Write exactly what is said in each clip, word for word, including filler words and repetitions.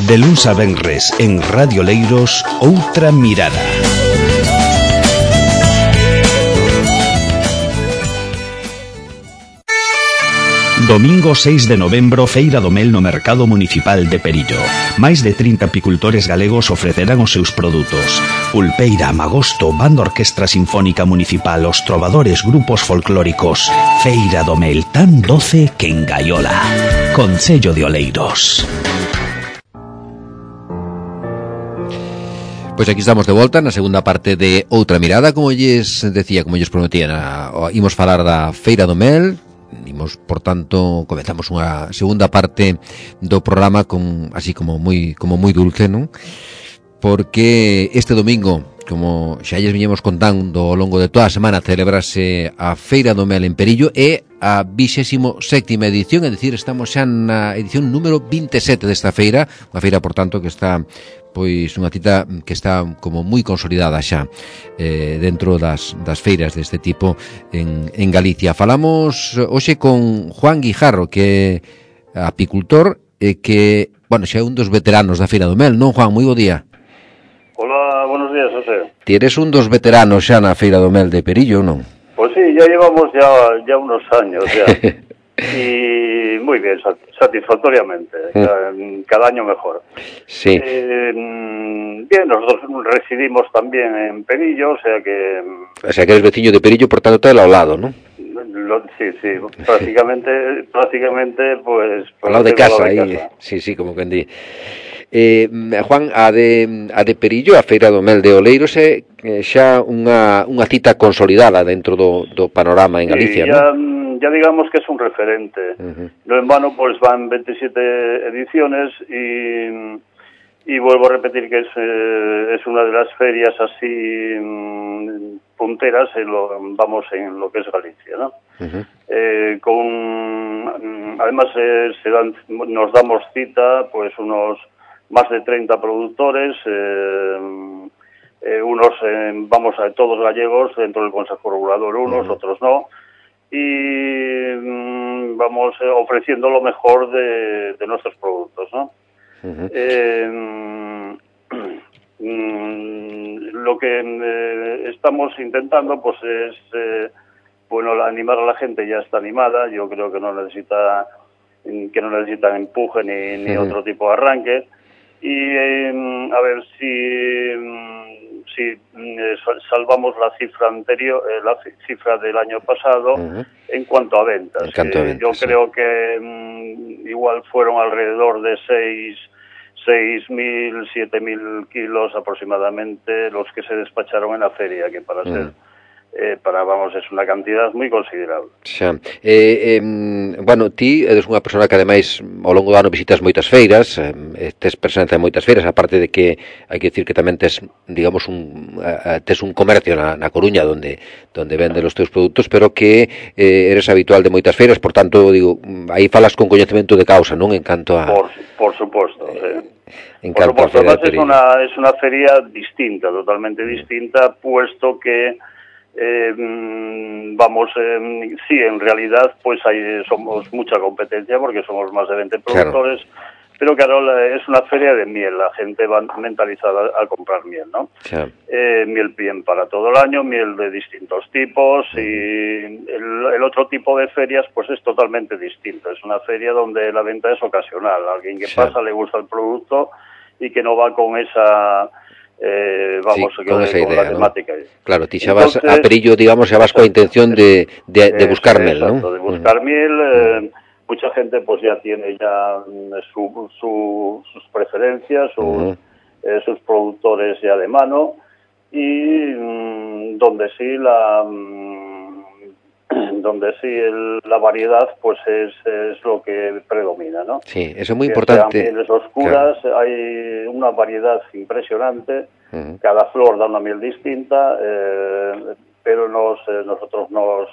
De luns a venres en Radio Leiros, Outra Mirada. Domingo seis de novembro, Feira do Mel no Mercado Municipal de Perillo. Máis de trinta apicultores galegos ofrecerán os seus produtos. Pulpeira, Magosto, Banda Orquestra Sinfónica Municipal, os trovadores, grupos folclóricos. Feira do Mel, tan doce que engaiola. Concello de Oleiros. Pois aquí estamos de volta na segunda parte de Outra Mirada. Como lles decía, como lles prometían, a, imos falar da Feira do Mel. Imos, por tanto, comezamos unha segunda parte do programa con así como moi como moi dulce, non? Porque este domingo, como xa lles viñemos contando ao longo de toda a semana, celebrase a Feira do Mel en Perillo e a vigésima sétima edición, é dicir, estamos xa na edición número vinte e sete desta feira, unha feira, por tanto, que está pois unha cita que está como moi consolidada xa eh, dentro das, das feiras deste tipo en, en Galicia. Falamos hoxe con Juan Guijarro, que é apicultor e que, bueno, xa é un dos veteranos da Feira do Mel, non, Juan? Moi bo día. Hola, buenos días, José. Ti eres un dos veteranos xa na Feira do Mel de Perillo, non? Pues sí, ya llevamos ya, ya unos años ya. Y muy bien, satisfactoriamente, cada, cada año mejor. Sí. Eh, bien, nosotros residimos también en Perillo, o sea que... O sea que eres veciño de Perillo, por tanto, todo ao lado, ¿no? Lo, sí, sí, prácticamente, prácticamente, pues... Al lado de casa, de aí, casa. Sí, sí, como que di. Eh, Juan, a de, a de Perillo, a Feira do Mel de Oleiros, é xa unha, unha cita consolidada dentro do, do panorama en Galicia, sí, ya, ¿no? Ya digamos que es un referente. Uh-huh. No en vano, pues van veintisiete ediciones y, y vuelvo a repetir que es, eh, es una de las ferias así mm, punteras en lo, vamos, en lo que es Galicia, ¿no? Uh-huh. Eh, con, además, eh, se dan, nos damos cita, pues unos más de treinta productores, eh, eh, unos, eh, vamos a todos gallegos, dentro del Consejo Regulador unos, uh-huh. otros no, y mmm, vamos eh, ofreciendo lo mejor de, de nuestros productos, ¿no? Uh-huh. Eh, mmm, lo que eh, estamos intentando, pues es, eh, bueno, animar a la gente. Ya está animada, yo creo que no necesita, que no necesitan empuje ni, ni uh-huh. otro tipo de arranque, y eh, a ver si... si eh, salvamos la cifra anterior, eh, la cifra del año pasado, uh-huh. en cuanto a ventas. Cuanto a ventas eh, yo sí. creo que mm, igual fueron alrededor de seis, seis mil, siete mil kilos aproximadamente los que se despacharon en la feria, que para uh-huh. ser... Eh, para, vamos, es unha cantidad moi considerable. Xa. Eh, eh, bueno, ti eres unha persona que ademais ao longo do ano visitas moitas feiras, eh, tes presencia en moitas feiras, aparte de que hai que dicir que tamén tes, digamos, un uh, tes un comercio na, na Coruña donde donde vende os teus produtos, pero que eh, eres habitual de moitas feiras, por tanto, digo, aí falas con coñecemento de causa, non? En canto a... Por, por suposto, eh, sí. Por suposto, además es una, es una feria distinta, totalmente distinta, puesto que Eh, vamos, eh, sí, en realidad pues hay, somos mucha competencia porque somos más de veinte productores, claro. Pero claro, la, es una feria de miel, la gente va mentalizada a comprar miel, ¿no? Claro. Eh, miel bien para todo el año, miel de distintos tipos, uh-huh. y el, el otro tipo de ferias pues es totalmente distinto, es una feria donde la venta es ocasional, alguien que claro. pasa, le gusta el producto y que no va con esa... Eh, vamos, sí, que con esa con idea, la temática. ¿no? Claro, ti xa vas a Perillo, digamos, xa vas coa intención de, de, de buscar eh, miel, ¿no? Exacto, de buscar uh-huh. miel, eh, mucha gente pues ya tiene ya su, su, sus preferencias, sus, uh-huh. eh, sus productores ya de mano, y mm, donde sí la... Mm, donde sí el, la variedad pues es, es lo que predomina, ¿no? Sí, eso es muy que importante. Sean mieles oscuras, claro. Hay una variedad impresionante, uh-huh. Cada flor da una miel distinta, eh, pero nos, eh, nosotros nos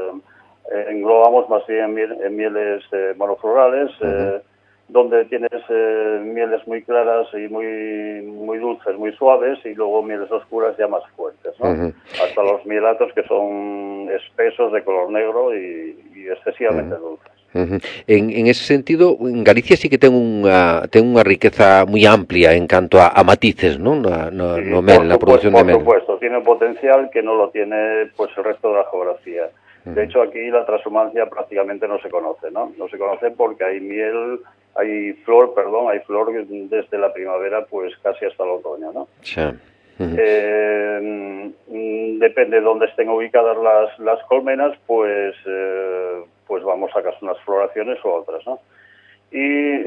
eh, englobamos más bien en, miel, en mieles eh, monoflorales, uh-huh. eh, donde tienes eh, mieles muy claras y muy muy dulces, muy suaves, y luego mieles oscuras ya más fuertes, ¿no? Uh-huh. Hasta los mielatos que son espesos, de color negro y, y excesivamente uh-huh. dulces. Uh-huh. En, en ese sentido, en Galicia sí que ten unha ten unha riqueza moi amplia en canto a, a matices, ¿no? No, no, sí, no mel, la producción por de mel. Por supuesto, tiene un potencial que no lo tiene pues el resto de la geografía. Uh-huh. De hecho, aquí la transhumancia prácticamente no se conoce, ¿no? No se conoce porque hay miel, hay flor, perdón, hay flor desde la primavera pues casi hasta el otoño, ¿no? Sí. Uh-huh. Eh, depende de dónde estén ubicadas las, las colmenas, pues eh, pues vamos a sacar unas floraciones u otras, ¿no? Y,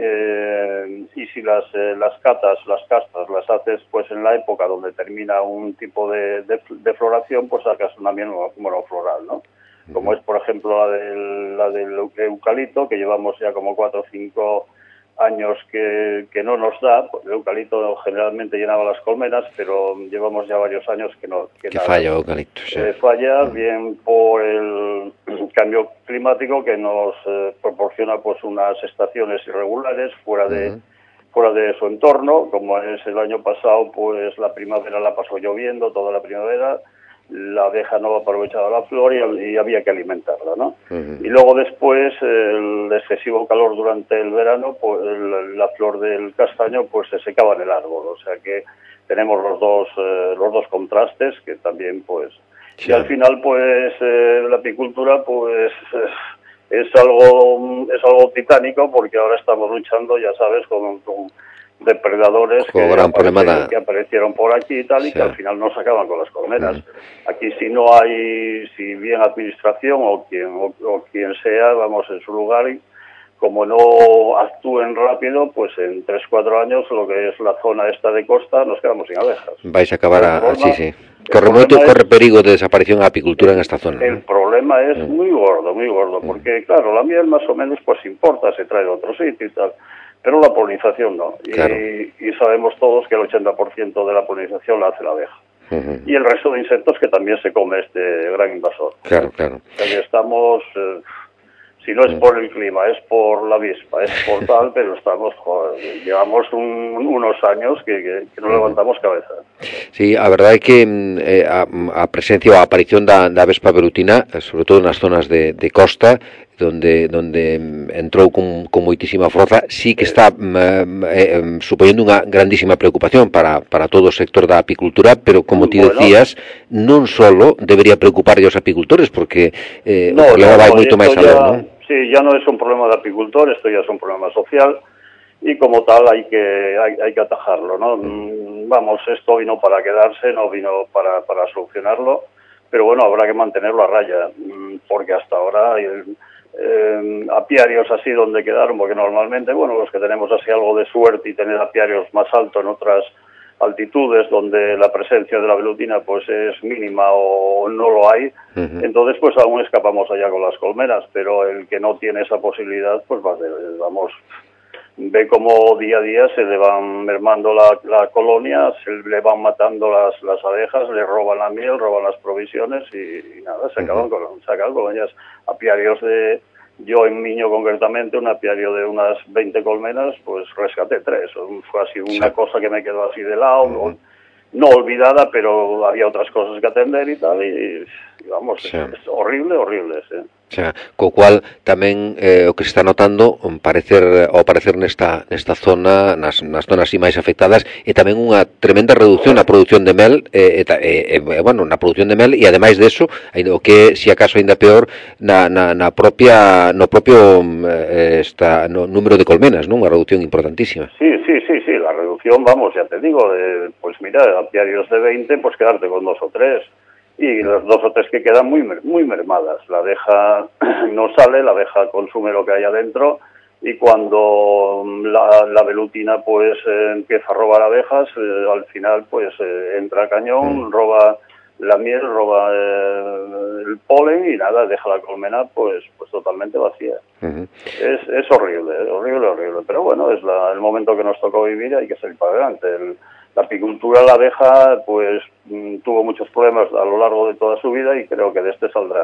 eh, y si las eh, las catas, las castas, las haces pues en la época donde termina un tipo de, de, de floración, pues sacas una miel monofloral, ¿no? Uh-huh. Como es, por ejemplo, la del, la del eucalipto, que llevamos ya como cuatro o cinco años que, que no nos da. El eucalipto generalmente llenaba las colmenas, pero llevamos ya varios años que no. Que, que nada, falla eucalipto, sí. eh, falla, uh-huh. bien por el cambio climático que nos eh, proporciona pues unas estaciones irregulares fuera de uh-huh. fuera de su entorno, como es el año pasado, pues la primavera la pasó lloviendo toda la primavera. La abeja no aprovechaba la flor y, y había que alimentarla, ¿no? Uh-huh. Y luego después, el excesivo calor durante el verano, pues el, la flor del castaño pues se secaba en el árbol, o sea que tenemos los dos eh, los dos contrastes que también pues sí. Y al final pues eh, la apicultura pues es, es algo es algo titánico porque ahora estamos luchando, ya sabes, con, con depredadores que, gran aparecieron, que aparecieron por aquí y tal, y sí. que al final no se acaban con las colmenas. Mm. Aquí si no hay, si bien administración o quien o, o quien sea, vamos en su lugar, y como no actúen rápido, pues en tres cuatro años lo que es la zona esta de costa nos quedamos sin abejas. Vais a acabar a, sí, sí. Corre moito, corre perigo de desaparición a apicultura en esta zona. El ¿no? problema es mm. muy gordo, muy gordo, porque mm. claro, la miel más o menos pues importa, se trae de otro sitio y tal. Pero la polinización no. Claro. Y, y sabemos todos que el ochenta por ciento de la polinización la hace la abeja. Uh-huh. Y el resto de insectos que también se come este gran invasor. Claro, claro. O sea que estamos, eh, si no es por el clima, es por la avispa, es por tal, pero estamos, joder, llevamos un, unos años que, que, que no levantamos cabeza. Sí, a verdade é que eh, a, a presencia ou a aparición da, da vespa velutina, sobre todo nas zonas de, de costa, donde donde entrou con, con moitísima forza, sí que está eh, eh, supoñendo unha grandísima preocupación para, para todo o sector da apicultura, pero como ti bueno. decías, non solo debería preocupar aos apicultores, porque eh, no, o problema no, vai no, moito máis aló, ¿no? Sí, ya no es un problema de apicultor, esto ya es un problema social, y como tal hay que hay, hay que atajarlo, ¿no? Mm. Vamos, esto vino para quedarse, no vino para, para solucionarlo, pero bueno, habrá que mantenerlo a raya, porque hasta ahora el, Eh, apiarios así donde quedaron, porque normalmente, bueno, los que tenemos así algo de suerte y tener apiarios más altos en otras altitudes donde la presencia de la velutina pues es mínima o no lo hay, uh-huh. entonces pues aún escapamos allá con las colmenas, pero el que no tiene esa posibilidad pues va a ser, vamos, ve como día a día se le van mermando la, la colonia, se le van matando las, las abejas, le roban la miel, roban las provisiones y, y nada, se acaban con, se acaban con ellas. Apiarios de, yo en Miño concretamente, un apiario de unas veinte colmenas, pues rescaté tres, fue así una sí. cosa que me quedó así de lado, uh-huh. no olvidada, pero había otras cosas que atender y tal, y, y vamos, sí. es, es horrible, horrible, sí. O sea, co cual tamén eh, o que se está notando parecer ao aparecer nesta nesta zona, nas, nas zonas así máis afectadas, e tamén unha tremenda reducción na produción de mel, e, e, e, bueno, na produción de mel, e ademais de eso, o que si acaso ainda peor na, na, na propia no propio eh, esta no número de colmenas, non? Unha reducción importantísima. Sí, sí, sí, sí, la reducción, vamos, ya te digo, de, pues mira, apiarios de veinte, pues quedarte con dos o tres. Y las dos o tres que quedan muy muy mermadas. La abeja no sale, la abeja consume lo que hay adentro, y cuando la, la velutina pues eh, empieza a robar abejas, eh, al final pues eh, entra a cañón, roba la miel, roba eh, el polen y nada, deja la colmena pues pues totalmente vacía. Uh-huh. Es es horrible, horrible, horrible. Pero bueno, es la, el momento que nos tocó vivir, hay que salir para adelante. El, La apicultura, la abeja, pues tuvo muchos problemas a lo largo de toda su vida y creo que de este saldrá.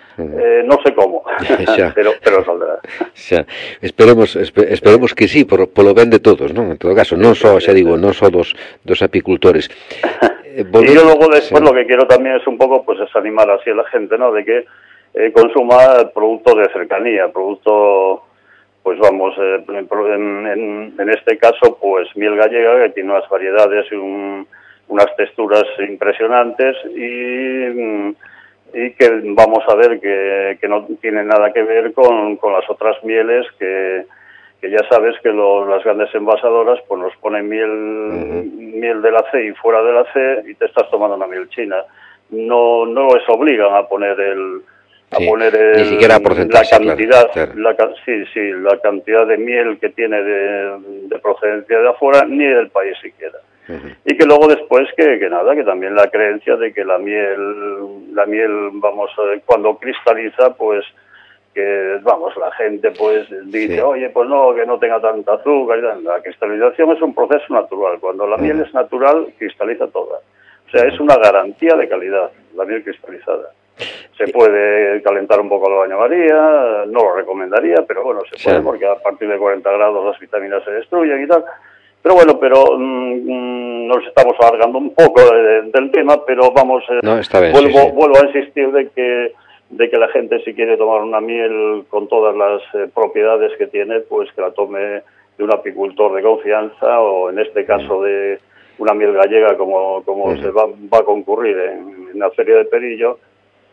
Eh, no sé cómo, pero, pero saldrá. Xa. Esperemos, esper, esperemos que sí, por, por lo ben de todos, non? En todo caso, non só, xa digo, non só dos, dos apicultores. Eh, volver... Y yo luego después sí. lo que quiero también es un poco, pues es animar así a la gente, ¿no? De que eh, consuma producto de cercanía, producto, pues vamos, eh, en, en, en este caso, pues miel gallega, que tiene unas variedades y un, unas texturas impresionantes y, y que vamos a ver que, que no tiene nada que ver con, con las otras mieles que, que ya sabes que lo, las grandes envasadoras pues nos ponen miel, uh-huh. miel de la C y fuera de la C y te estás tomando una miel china. No, no les obligan a poner el... a sí, poner el, ni siquiera la cantidad, claro, claro. La, sí, sí, la cantidad de miel que tiene de, de procedencia de afuera, ni del país siquiera. Uh-huh. Y que luego después que, que nada, que también la creencia de que la miel, la miel, vamos, cuando cristaliza, pues que, vamos, la gente pues dice, sí. oye, pues no, que no tenga tanta azúcar. La cristalización es un proceso natural. Cuando la uh-huh. miel es natural, cristaliza toda. O sea, uh-huh. es una garantía de calidad, la miel cristalizada. Se puede calentar un poco al baño María, no lo recomendaría, pero bueno, se puede sí. porque a partir de cuarenta grados las vitaminas se destruyen y tal. Pero bueno, pero mmm, nos estamos alargando un poco de, del tema, pero vamos, eh, no, está bien, vuelvo, sí, sí. vuelvo a insistir de que de que la gente si quiere tomar una miel con todas las eh, propiedades que tiene, pues que la tome de un apicultor de confianza o en este caso de una miel gallega como, como uh-huh. se va, va a concurrir en, en la Feria de Perillo.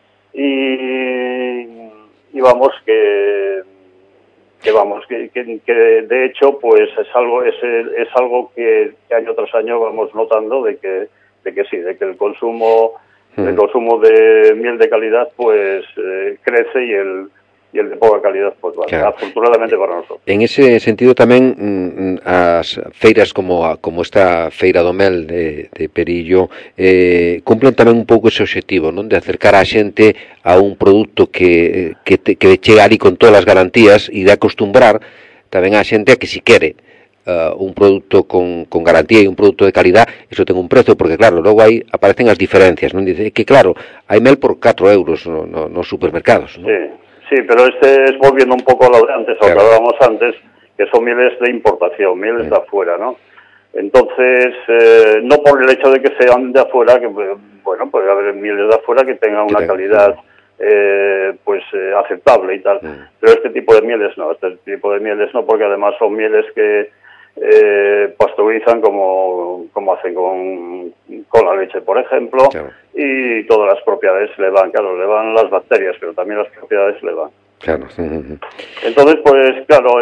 Y, y vamos que que vamos que, que, que de hecho pues es algo es, es algo que, que año tras año vamos notando de que de que sí de que el consumo mm. el consumo de miel de calidad pues eh, crece y el y el de poca calidad pues vale, claro. afortunadamente para nosotros. En ese sentido tamén mm, as feiras como a, como esta Feira do Mel de, de Perillo eh, cumplen tamén un pouco ese objetivo, non, de acercar a xente a un produto que que, te, que chega ali con todas as garantías e de acostumbrar tamén a xente a que si quere uh, un produto con, con garantía e un produto de calidad, eso ten un prezo, porque claro, logo aí aparecen as diferencias, non, dice que claro, hai mel por catro euros no, no, nos supermercados, non? Sí. Sí, pero este es volviendo un poco a lo de antes, a lo que hablábamos antes, que son mieles de importación, mieles sí. de afuera, ¿no? Entonces, eh, no por el hecho de que sean de afuera, que bueno, puede haber mieles de afuera que tengan una sí, calidad eh, pues eh, aceptable y tal, sí. pero este tipo de mieles no, este tipo de mieles no, porque además son mieles que eh, pasteurizan como, como hacen con, con la leche, por ejemplo, claro. y todas las propiedades le van, claro, le van las bacterias, pero también las propiedades le van. Claro. Entonces, pues claro,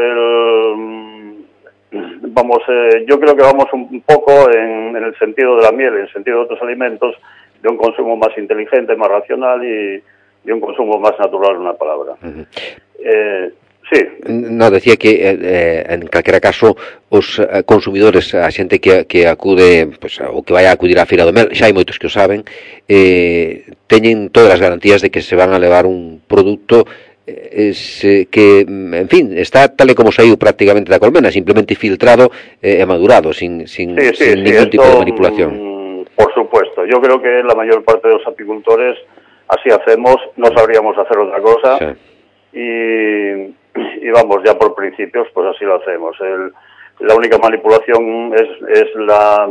el, vamos, eh, yo creo que vamos un poco en, en el sentido de la miel, en el sentido de otros alimentos, de un consumo más inteligente, más racional y, y un consumo más natural, una palabra. Uh-huh. eh, Sí. No, decía que eh, en calquera caso os eh, consumidores, a xente que, que acude pues, ou que vai a acudir á Feira do Mel, xa hai moitos que o saben, eh, teñen todas as garantías de que se van a levar un produto eh, es, que, en fin, está tal e como saiu prácticamente da colmena, simplemente filtrado e eh, madurado, sin, sin, sí, sí, sin sí, ningún esto, tipo de manipulación. Por supuesto, yo creo que la mayor parte de los apicultores así hacemos, no sabríamos hacer otra cosa sí. y... y vamos, ya por principios, pues así lo hacemos. El, la única manipulación es, es la,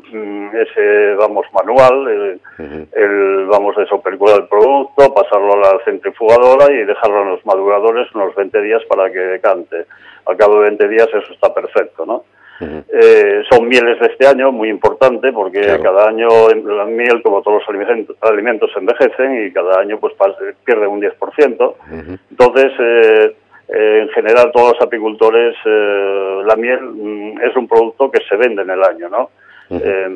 ese, vamos, manual, el, uh-huh. el vamos, desopercular el producto, pasarlo a la centrifugadora y dejarlo en los maduradores unos veinte días para que decante. Al cabo de veinte días eso está perfecto, ¿no? Uh-huh. Eh, son mieles de este año, muy importante, porque claro. cada año la miel, como todos los alimentos, alimentos envejecen y cada año pues pierde un diez por ciento. Uh-huh. Entonces, eh, Eh, en general todos los apicultores eh, la miel mm, es un producto que se vende en el año, ¿no? Uh-huh. Eh,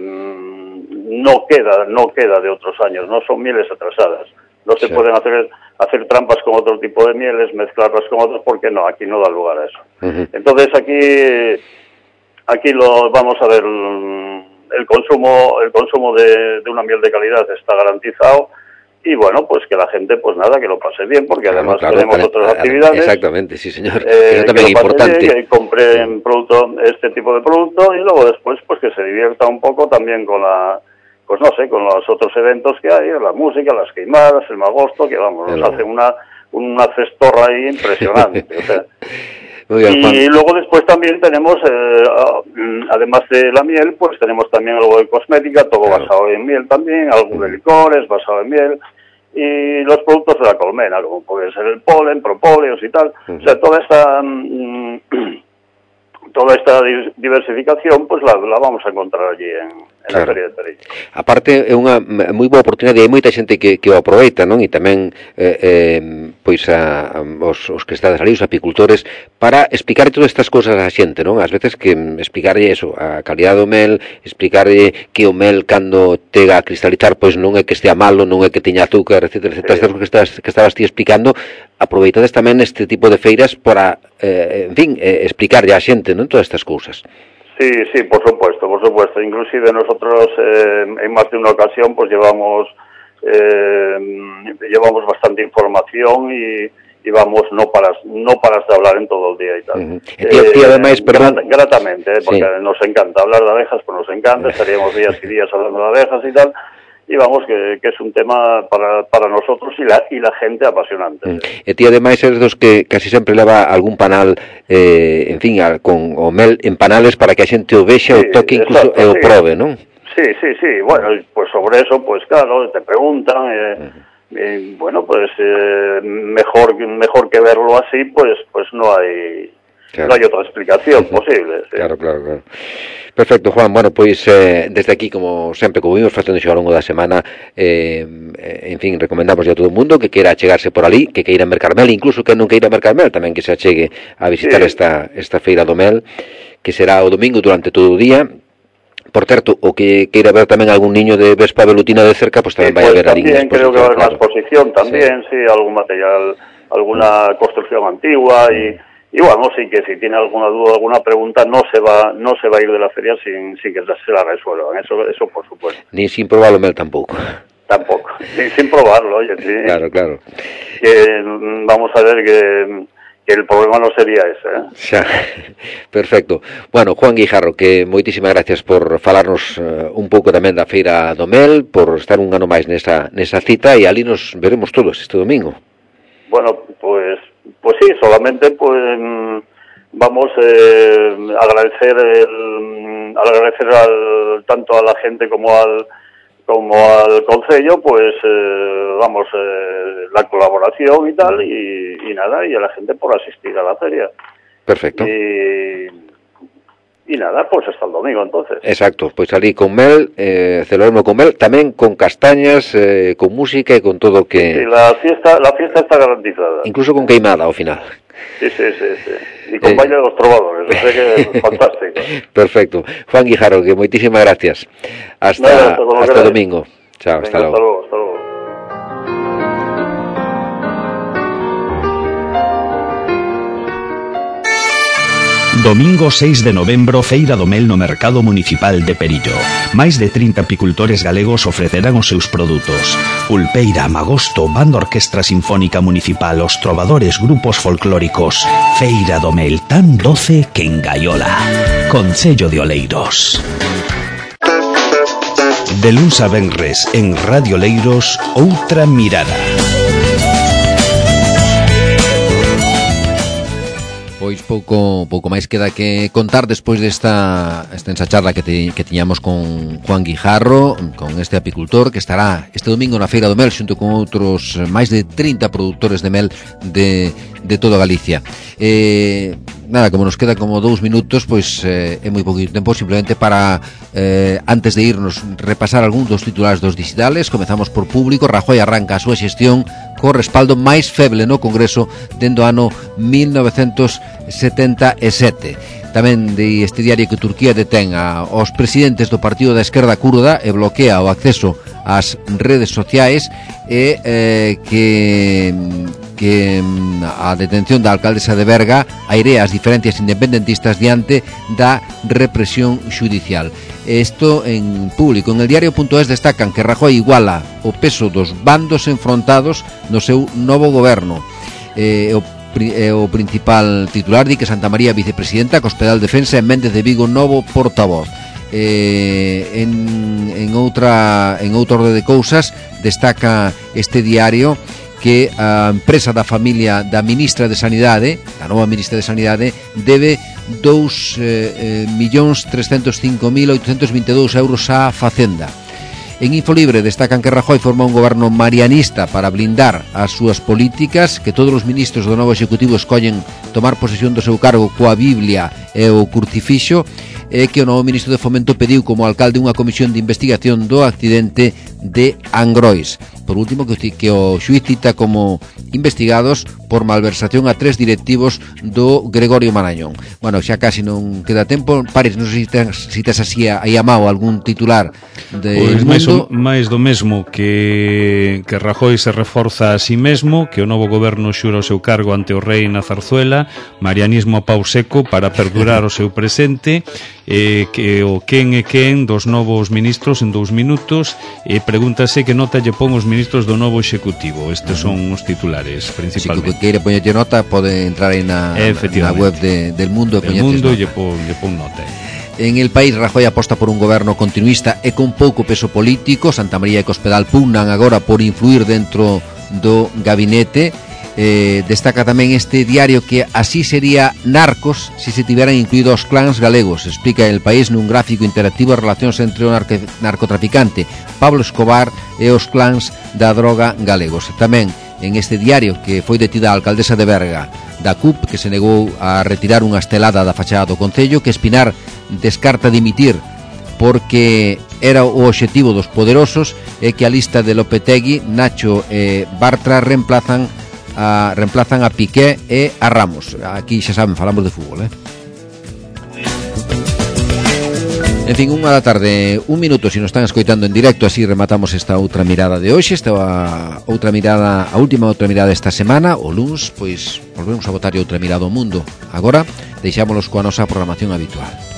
no queda, no queda de otros años, no son mieles atrasadas. No se sí. pueden hacer hacer trampas con otro tipo de mieles, mezclarlas con otros, porque no, aquí no da lugar a eso. Uh-huh. Entonces aquí aquí lo vamos a ver, el consumo el consumo de, de una miel de calidad está garantizado. Y bueno, pues que la gente, pues nada, que lo pase bien, porque claro, además claro, tenemos claro, otras actividades. Exactamente, sí señor. Eh, Eso también es importante. Bien, que compren sí. producto, este tipo de producto y luego después, pues que se divierta un poco también con la, pues no sé, con los otros eventos que hay, la música, las queimadas, el magosto, que vamos, nos claro. hace una, una cestorra ahí impresionante. O sea. Bien, y luego después también tenemos, eh, además de la miel, pues tenemos también algo de cosmética, todo claro. basado en miel también, algo de licores basado en miel, y los productos de la colmena, como puede ser el polen, propóleos y tal. Uh-huh. O sea, toda esta mm, toda esta diversificación, pues la, la vamos a encontrar allí en, en claro. a Feria de Perillo. Aparte, é unha moi boa oportunidade, hai moita xente que, que o aproveita, non? E tamén, eh, eh, pois, a, a, os, os que estades ali, os apicultores, para explicar todas estas cousas á xente, non? Ás veces que explicarlle eso, a calidade do mel, explicarlle que o mel, cando tega a cristalizar, pois non é que estea malo, non é que teña azúcar, etcétera, etcétera, sí. Estas que, estás, que estabas ti explicando, aproveitades tamén este tipo de feiras para, eh, en fin, eh, explicarlle á xente, non? Todas estas cousas. Sí, sí, por supuesto, por supuesto. Inclusive nosotros eh, en más de una ocasión pues llevamos eh, llevamos bastante información y, y vamos, no paras no paras de hablar en todo el día y tal. Uh-huh. Eh, tío, tío, además, grat, gratamente, eh, porque sí. Nos encanta hablar de abejas, pues nos encanta, estaríamos días y días hablando de abejas y tal. Y vamos, que, que es un tema para, para nosotros y la, y la gente apasionante. Mm. E ti, ademais, eres dos que casi sempre leva algún panal, eh, en fin, a, con o mel en panales para que a xente o vexa, sí, o toque, incluso exacto, e o sí. Prove, non? Sí, sí, sí. Bueno, pues sobre eso, pues claro, te preguntan, eh, mm. eh, bueno, pues eh, mejor, mejor que verlo así, pues, pues no hay... Claro. No hay otra explicación posible. Sí. Claro, claro, claro. Perfecto, Juan. Bueno, pois eh, desde aquí, como sempre, como vimos facendo ao longo da semana, eh, en fin, recomendamos a todo o mundo que queira achegarse por ali, que queira mercar mel, incluso que non queira mercar mel, tamén que se achegue a visitar sí. esta, esta feira do mel, que será o domingo durante todo o día. Por certo, o que queira ver tamén algún niño de Vespa velutina de cerca, pues tamén sí, vai pues a ver ali. Tamén creo que va a haber claro. Una exposición tamén, sí. sí, algún material, alguna construcción antigua y... Y bueno, sí que si tiene alguna duda, alguna pregunta, no se va no se va a ir de la feria sin, sin que se la resuelvan. Eso eso por supuesto. Ni sin probarlo mel tampoco. Tampoco. Ni sin probarlo, oye, sí. Claro, claro. Que vamos a ver que, que el problema no sería ese, ¿eh? Xa. Perfecto. Bueno, Juan Guijarro, que moitísimas gracias por falarnos uh, un pouco tamén da feira do mel, por estar un ano máis nesa nesa cita e ali nos veremos todos este domingo. Bueno, pues Pues sí, solamente pues vamos eh, a agradecer el, agradecer al, tanto a la gente como al como al concello, pues eh, vamos eh, la colaboración y tal y, y nada y a la gente por asistir a la feria. Perfecto. Y, y nada, pues hasta el domingo entonces. Exacto, pues salí con mel, eh, celebrarlo con mel, tamén con castañas, eh, con música e con todo que... Sí, la fiesta, la fiesta está garantizada. Incluso con queimada ao final. Sí, sí, sí, sí. Y con eh... baile de los trovadores, o sea que es fantástico. Perfecto. Juan Guijarro, que moitísimas gracias. Hasta, Nada, hasta, hasta domingo. Chao, hasta luego. Hasta luego, hasta luego. Domingo seis de novembro, Feira do Mel no Mercado Municipal de Perillo. Máis de trinta apicultores galegos ofrecerán os seus produtos. Pulpeira, Magosto, Banda Orquestra Sinfónica Municipal, os trovadores, grupos folclóricos. Feira do Mel tan doce que engaiola. Concello de Oleiros. De luns a venres, en Radio Oleiros, Outra Mirada. Pois pouco pouco máis queda que contar despois desta extensa charla que, te, que tiñamos con Juan Guijarro, con este apicultor que estará este domingo na Feira do Mel xunto con outros máis de trinta produtores de mel de, de toda Galicia. Eh, nada, como nos queda como dous minutos, pois eh, é moi pouquinho tempo, simplemente para eh, antes de irnos repasar algúns dos titulares dos digitales. Comezamos por Público. Rajoy arranca a súa xestión co respaldo máis feble no Congreso dende o ano mil novecentos setenta e sete. Tamén de este diario que Turquía detén a, aos presidentes do partido da esquerda kurda e bloquea o acceso ás redes sociais e eh, que que a detención da alcaldesa de Berga airea as diferencias independentistas diante da represión xudicial. Isto en Público. En el diario.es destacan que Rajoy iguala o peso dos bandos enfrontados no seu novo goberno. Eh, o É o principal titular, di que Santa María vicepresidenta, Cospedal Defensa e Méndez de Vigo novo portavoz. Eh, en, en outra en outra orde de cousas destaca este diario que a empresa da familia da ministra de Sanidade, a nova ministra de Sanidade, debe dous millóns trescentos cinco mil oitocentos vinte e dous euros á Facenda. En Infolibre destacan que Rajoy forma un goberno marianista para blindar as súas políticas, que todos os ministros do novo executivo escollen tomar posesión do seu cargo coa Biblia e o crucifixo, e que o novo ministro de Fomento pediu como alcalde unha comisión de investigación do accidente de Angrois. Por último, que, que o xuiz cita como investigados por malversación a tres directivos do Gregorio Marañón. Bueno, xa casi non queda tempo. Pares, non sei se tes, se tes así aí a mao algún titular de pois mundo. Máis do mesmo, que, que Rajoy se reforza a sí mesmo, que o novo goberno xura o seu cargo ante o rei na Zarzuela, marianismo a pau seco para perdurar o seu presente, eh, que o quen e quen dos novos ministros en dous minutos, e pregúntase que nota lle pon os ministros do novo executivo. Estes son os titulares principalmente. Si que queire poñerlle nota pode entrar aí na, na web de, del Mundo e del Mundo lle pon, lle pon nota. En El País, Rajoy aposta por un goberno continuista e con pouco peso político. Santa María e Cospedal pugnan agora por influir dentro do gabinete. Eh, destaca tamén este diario que así sería Narcos se se tiveran incluído os clans galegos. Explica El País nun gráfico interactivo as relacións entre o narco, narcotraficante Pablo Escobar e os clans da droga galegos. Tamén en este diario que foi detida a alcaldesa de Berga da C U P, que se negou a retirar unha estelada da fachada do Concello, que Espinar descarta dimitir porque era o obxectivo dos poderosos, e que a lista de Lopetegui, Nacho e Bartra reemplazan a, reemplazan a Piqué e a Ramos. Aquí xa saben, falamos de fútbol, eh? En fin, unha da tarde, un minuto, se nos están escoitando en directo. Así rematamos esta outra mirada de hoxe, esta outra mirada, a última outra mirada esta semana. O luns, pois, volvemos a botar outra mirada ao mundo. Agora, deixámonos coa nosa programación habitual.